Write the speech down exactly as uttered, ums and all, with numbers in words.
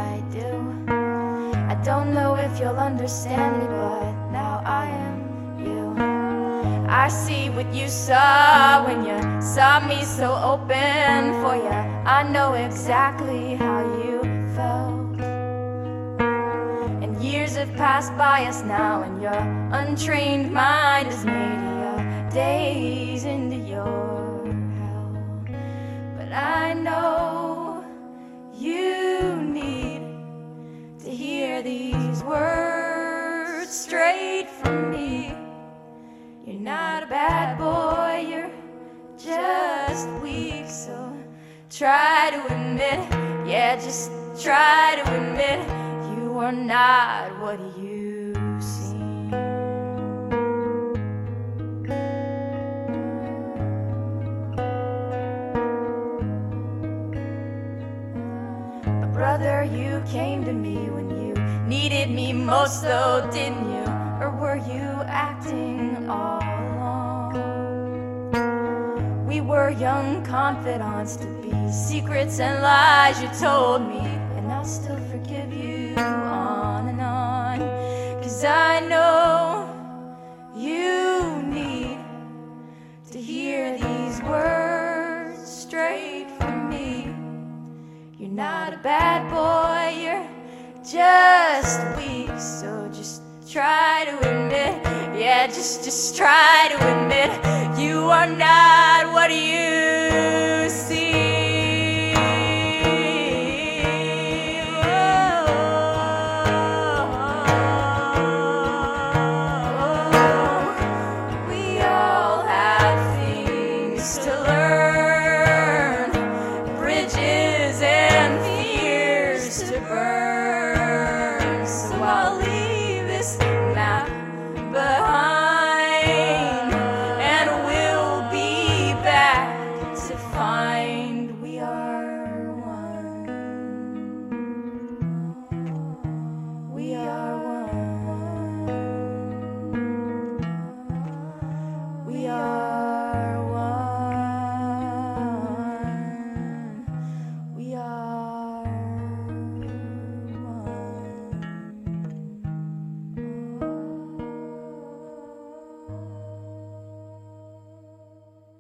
I do. I don't know if you'll understand me, but now I am you. I see what you saw when you saw me so open for you. I know exactly how you felt. And years have passed by us now, and your untrained mind has made your days into your hell. But I know you need to hear these words straight from me. You're not a bad boy, you're just weak. So try to admit, yeah, just try to admit you are not what you seem. But brother, you came to me when you needed me most, though, didn't you? Or were you acting all along? We were young confidants to be secrets and lies you told me, and I'll still forgive you on and on. Cause I know you need to hear these words straight from me. You're not a bad boy, you're just weak. So just try to admit, yeah, just, just try to admit you are not what you seem. Oh, we all have things to learn, bridges and fears to burn.